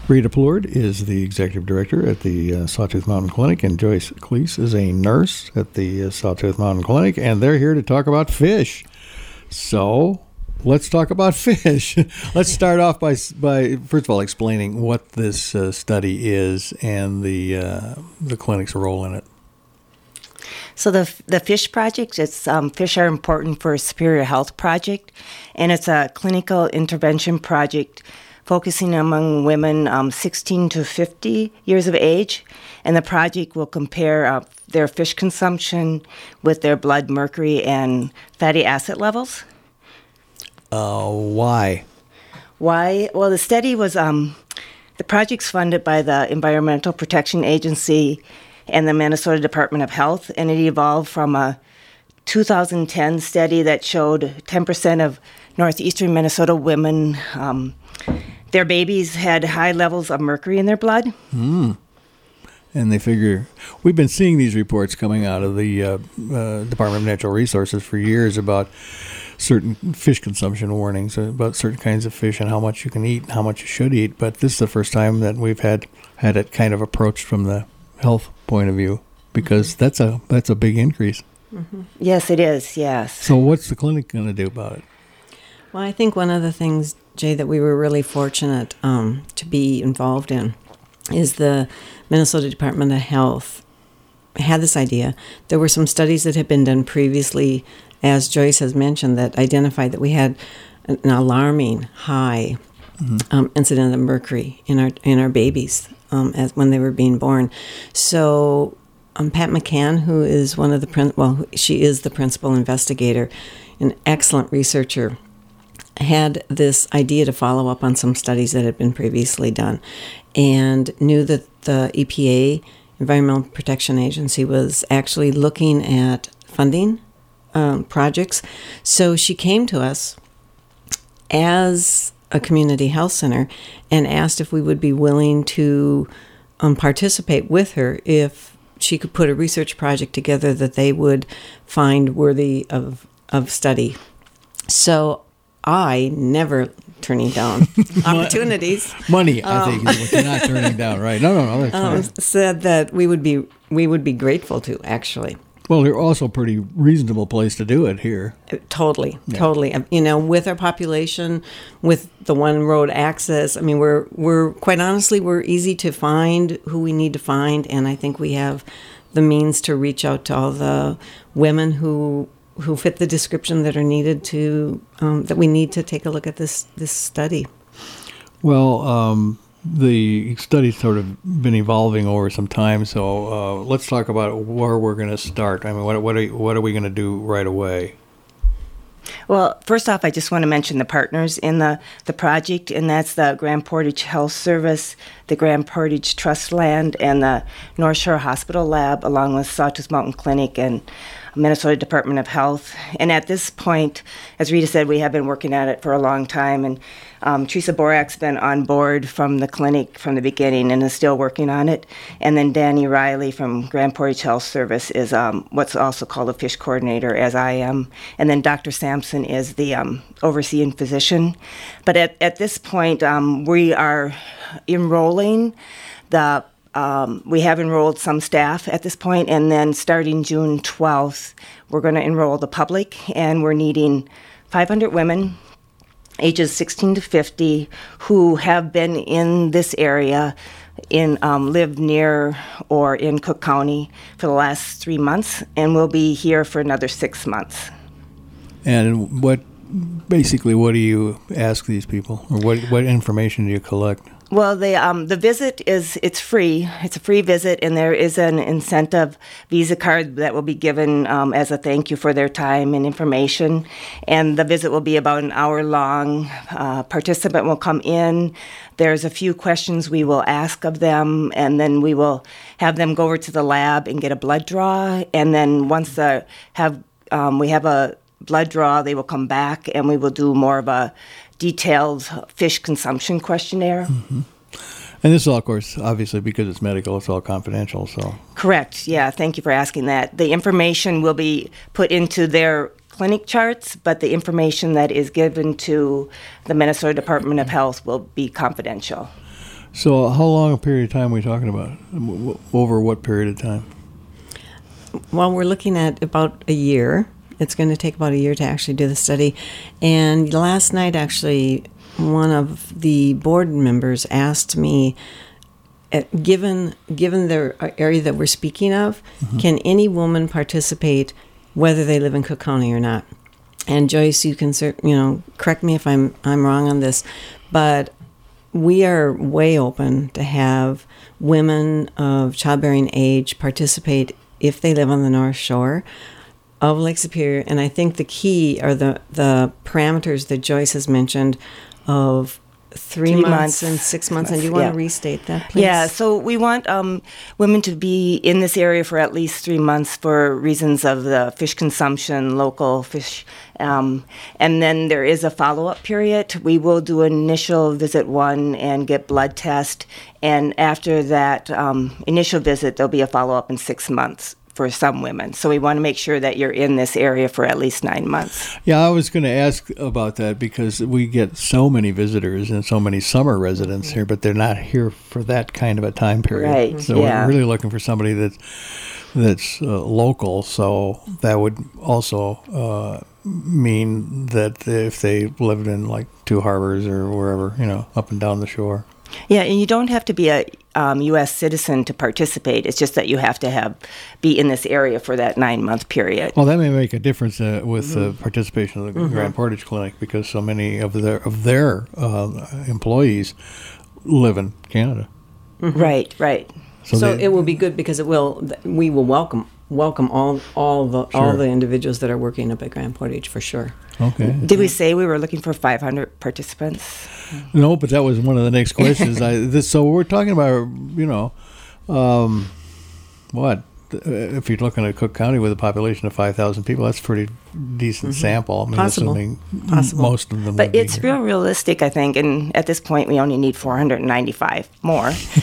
Rita Plourde is the executive director at the Sawtooth Mountain Clinic, and Joyce Cleese is a nurse at the Sawtooth Mountain Clinic, and they're here to talk about fish. So let's talk about fish. Let's start off by first of all explaining what this study is and the clinic's role in it. So the FISH project, it's Fish Are Important for Superior Health project, and it's a clinical intervention project focusing among women 16 to 50 years of age, and the project will compare their fish consumption with their blood mercury and fatty acid levels. Why? Why? Well, the study was, the project's funded by the Environmental Protection Agency and the Minnesota Department of Health, and it evolved from a 2010 study that showed 10% of northeastern Minnesota women, their babies had high levels of mercury in their blood. And they figure, we've been seeing these reports coming out of the Department of Natural Resources for years about certain fish consumption warnings, about certain kinds of fish and how much you can eat and how much you should eat. But this is the first time that we've had it kind of approached from the health point of view, because that's a big increase. Mm-hmm. Yes, it is, yes. So what's the clinic going to do about it? Well, I think one of the things, Jay, that we were really fortunate to be involved in is the Minnesota Department of Health had this idea. There were some studies that had been done previously, as Joyce has mentioned, that identified that we had an alarming high incident of mercury in our babies as when they were being born. So Pat McCann, who is one of she is the principal investigator, an excellent researcher, had this idea to follow up on some studies that had been previously done, and knew that the EPA, Environmental Protection Agency, was actually looking at funding projects. So she came to us as a community health center and asked if we would be willing to participate with her if she could put a research project together that they would find worthy of study. So I never turning down opportunities. Money, I think, is what you're not turning down, right? No, that's fine. Said that we would be grateful to, actually. Well, they're also a pretty reasonable place to do it here. Totally. With our population, with the one road access, I mean, we're quite honestly, we're easy to find who we need to find, and I think we have the means to reach out to all the women who fit the description that are needed to that we need to take a look at this study. Well, the study's sort of been evolving over some time, so let's talk about where we're going to start. I mean, what are we going to do right away? Well, first off, I just want to mention the partners in the project, and that's the Grand Portage Health Service, the Grand Portage Trust Land, and the North Shore Hospital Lab, along with Sawtooth Mountain Clinic and Minnesota Department of Health. And at this point, as Rita said, we have been working at it for a long time, and Teresa Borak's been on board from the clinic from the beginning and is still working on it. And then Danny Riley from Grand Portage Health Service is what's also called a fish coordinator, as I am. And then Dr. Sampson is the overseeing physician. But at this point, we are enrolling we have enrolled some staff at this point, and then starting June 12th, we're going to enroll the public, and we're needing 500 women ages 16 to 50 who have been in this area, live near or in Cook County for the last 3 months, and will be here for another 6 months. And what do you ask these people, or what information do you collect? Well, the visit it's free. It's a free visit, and there is an incentive Visa card that will be given as a thank you for their time and information. And the visit will be about an hour long. Participant will come in. There's a few questions we will ask of them, and then we will have them go over to the lab and get a blood draw. And then once we have a blood draw, they will come back, and we will do more of a detailed fish consumption questionnaire. Mm-hmm. And this is all, of course, obviously because it's medical, it's all confidential. So correct. Yeah, thank you for asking that. The information will be put into their clinic charts, but the information that is given to the Minnesota Department of Health will be confidential. So how long a period of time are we talking about? Over what period of time? Well, we're looking at about a year. It's going to take about a year to actually do the study. And last night, actually, one of the board members asked me, given the area that we're speaking of, can any woman participate whether they live in Cook County or not? And Joyce, you can correct me if I'm wrong on this, but we are way open to have women of childbearing age participate if they live on the North Shore of Lake Superior. And I think the key are the parameters that Joyce has mentioned of 3 months and 6 months. And do you want to restate that, please? Yeah, so we want women to be in this area for at least 3 months for reasons of the fish consumption, local fish. And then there is a follow-up period. We will do an initial visit 1 and get blood test. And after that initial visit, there'll be a follow-up in 6 months for some women. So we want to make sure that you're in this area for at least 9 months. Yeah, I was going to ask about that because we get so many visitors and so many summer residents here, but they're not here for that kind of a time period. Right, So we're really looking for somebody that's local. So that would also mean that if they lived in like Two Harbors or wherever, up and down the shore. Yeah, and you don't have to be a U.S. citizen to participate. It's just that you have to be in this area for that 9-month period. Well, that may make a difference with the participation of the Grand Portage Clinic because so many of their employees live in Canada. Right. So it will be good because we will welcome all the individuals that are working up at Grand Portage for sure. Okay. Did we say we were looking for 500 participants? No, but that was one of the next questions. So we're talking about, what? If you're looking at Cook County with a population of 5,000 people, that's a pretty decent sample. I mean, Possible. Most of them. But it's real realistic, I think, and at this point we only need 495 more.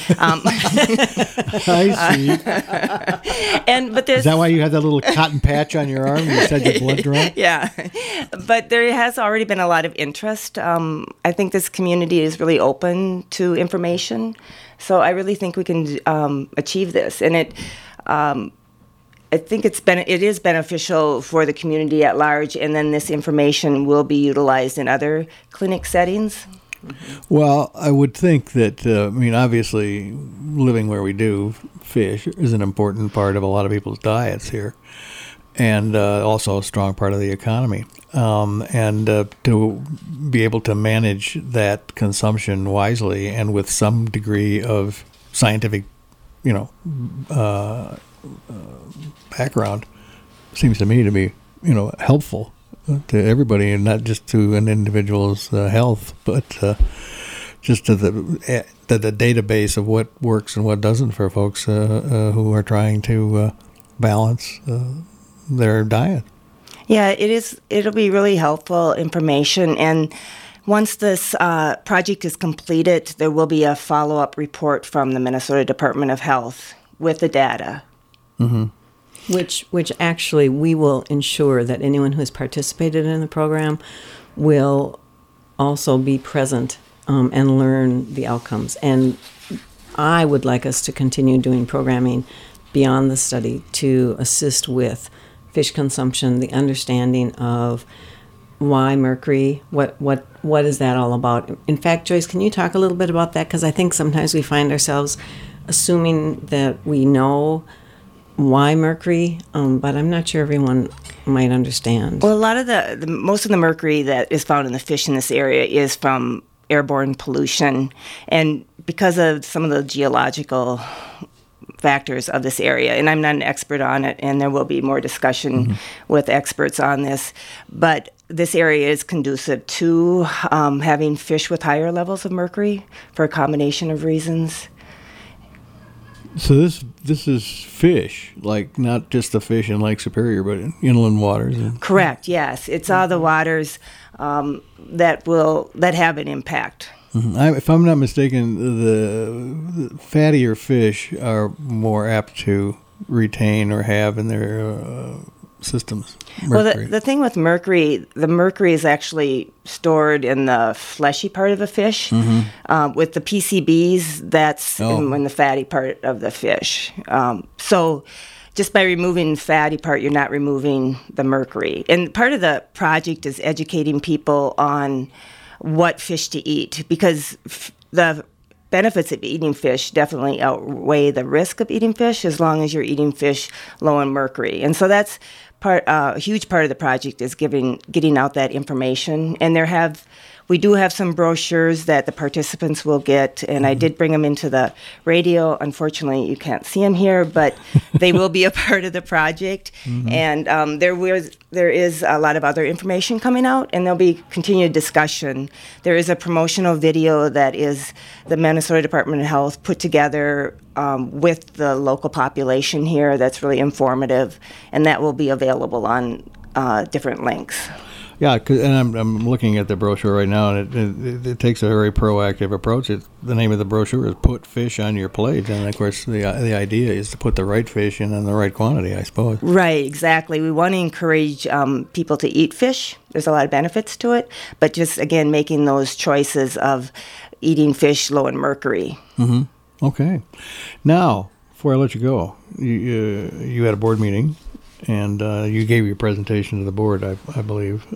I see. But there's, is that why you had that little cotton patch on your arm? You said your blood drawn? Yeah, but there has already been a lot of interest. I think this community is really open to information, so I really think we can achieve this, and it. I think it is beneficial for the community at large, and then this information will be utilized in other clinic settings. Well, I would think that, obviously, living where we do, fish is an important part of a lot of people's diets here, and also a strong part of the economy. And to be able to manage that consumption wisely and with some degree of scientific background seems to me to be, helpful to everybody and not just to an individual's health, but just to the database of what works and what doesn't for folks who are trying to balance their diet. Yeah, it is. It'll be really helpful information, and once this project is completed, there will be a follow-up report from the Minnesota Department of Health with the data. Mm-hmm. Which actually we will ensure that anyone who has participated in the program will also be present and learn the outcomes. And I would like us to continue doing programming beyond the study to assist with fish consumption, the understanding of why mercury, what is that all about? In fact, Joyce, can you talk a little bit about that? Because I think sometimes we find ourselves assuming that we know why mercury, but I'm not sure everyone might understand. Well, a lot of most of the mercury that is found in the fish in this area is from airborne pollution, and because of some of the geological factors of this area, and I'm not an expert on it, and there will be more discussion with experts on this, but this area is conducive to having fish with higher levels of mercury for a combination of reasons. So this is fish, like not just the fish in Lake Superior, but in inland waters. Correct. Yes, it's all the waters that have an impact. Mm-hmm. If I'm not mistaken, the fattier fish are more apt to retain or have in their systems? Well, Mercury? the thing with mercury, the mercury is actually stored in the fleshy part of the fish. With the PCBs, that's in the fatty part of the fish. So just by removing the fatty part, you're not removing the mercury. And part of the project is educating people on what fish to eat, because the benefits of eating fish definitely outweigh the risk of eating fish as long as you're eating fish low in mercury. And so that's a huge part of the project is getting out that information. And we do have some brochures that the participants will get, and I did bring them into the radio. Unfortunately, you can't see them here, but they will be a part of the project. And there is a lot of other information coming out, and there'll be continued discussion. There is a promotional video that is the Minnesota Department of Health put together with the local population here that's really informative, and that will be available on different links. Yeah, and I'm looking at the brochure right now, and it takes a very proactive approach. The name of the brochure is "Put Fish on Your Plate," and of course, the idea is to put the right fish in the right quantity, I suppose. Right, exactly. We want to encourage people to eat fish. There's a lot of benefits to it, but just again making those choices of eating fish low in mercury. Okay. Now, before I let you go, you had a board meeting. And you gave your presentation to the board, I believe.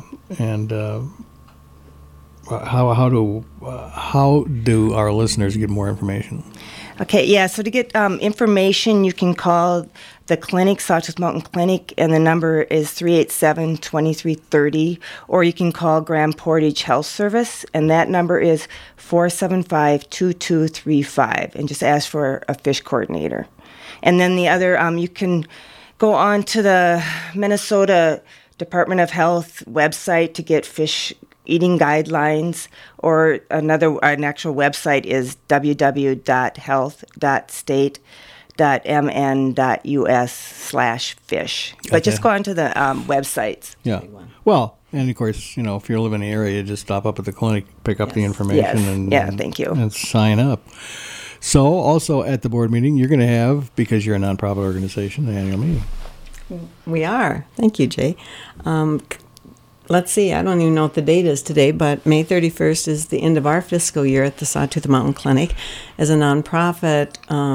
How do our listeners get more information? Okay, yeah. So to get information, you can call the clinic, Sawtooth Mountain Clinic, and the number is 387-2330, or you can call Grand Portage Health Service, and that number is 475-2235, and just ask for a fish coordinator. And then the other, you can go on to the Minnesota Department of Health website to get fish eating guidelines, or an actual website is www.health.state.mn.us/fish. But just go on to the websites. Yeah. Well, and of course, if you live in the area, just stop up at the clinic, pick up the information, thank you. And sign up. So, also at the board meeting, you're going to have, because you're a nonprofit organization, the annual meeting. We are. Thank you, Jay. Let's see. I don't even know what the date is today, but May 31st is the end of our fiscal year at the Sawtooth Mountain Clinic. As a nonprofit,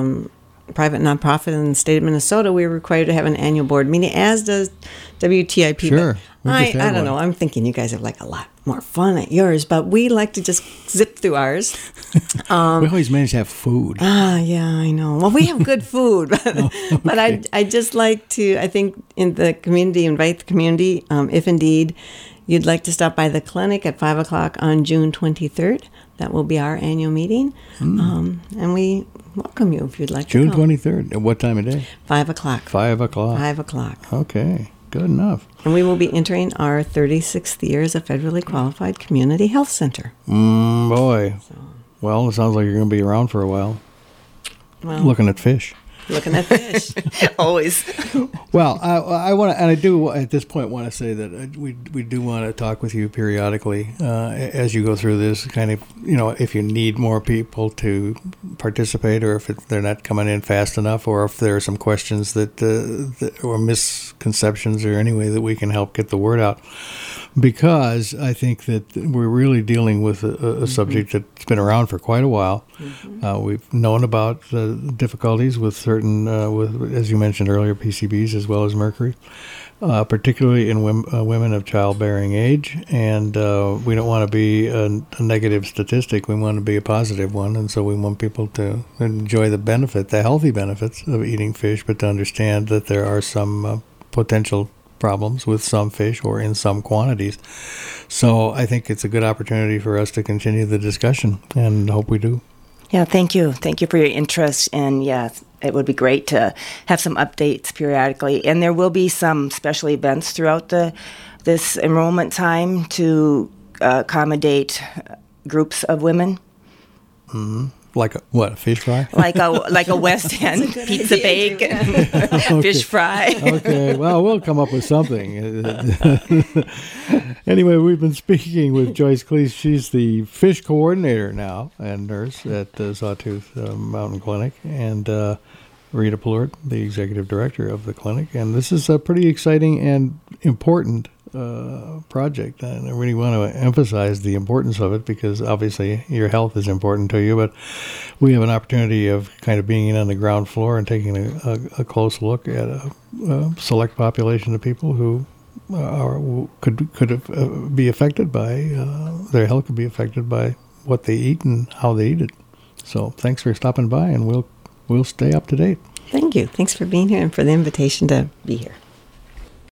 private nonprofit in the state of Minnesota, we're required to have an annual board meeting, as does WTIP. Sure. I don't know. I'm thinking you guys have a lot more fun at yours, but we like to just zip through ours. We always manage to have food. Yeah, I know. Well, we have good food, but I just like to, I think, in the community, invite the community, if indeed you'd like to stop by the clinic at 5 o'clock on June 23rd. That will be our annual meeting, and we welcome you if you'd like June to come. June 23rd. At what time of day? 5 o'clock. 5 o'clock. 5 o'clock. Okay. Good enough. And we will be entering our 36th year as a federally qualified community health center. Boy. Well, it sounds like you're going to be around for a while. Well, looking at fish. Looking at fish. Always. Well, I want to, and I do at this point want to say that we do want to talk with you periodically as you go through this. Kind of, if you need more people to participate, or if they're not coming in fast enough, or if there are some questions that or misconceptions, or any way that we can help get the word out. Because I think that we're really dealing with a subject that's been around for quite a while. We've known about the difficulties with certain, as you mentioned earlier, PCBs as well as mercury, particularly in women of childbearing age. And we don't want to be a negative statistic. We want to be a positive one. And so we want people to enjoy the healthy benefits of eating fish, but to understand that there are some potential problems with some fish or in some quantities. So I think it's a good opportunity for us to continue the discussion, and hope we do. Yeah, thank you. Thank you for your interest. And yeah, it would be great to have some updates periodically. And there will be some special events throughout this enrollment time to accommodate groups of women. Mm-hmm. Like a fish fry? Like a West End pizza bake, and fish fry. Okay, well, we'll come up with something. Anyway, we've been speaking with Joyce Cleese. She's the fish coordinator now and nurse at Sawtooth Mountain Clinic, and Rita Plort, the executive director of the clinic. And this is a pretty exciting and important project. And I really want to emphasize the importance of it because obviously your health is important to you, but we have an opportunity of kind of being on the ground floor and taking a close look at a select population of people who could be affected by their health could be affected by what they eat and how they eat it. So thanks for stopping by, and we'll stay up to date. Thank you. Thanks for being here and for the invitation to be here.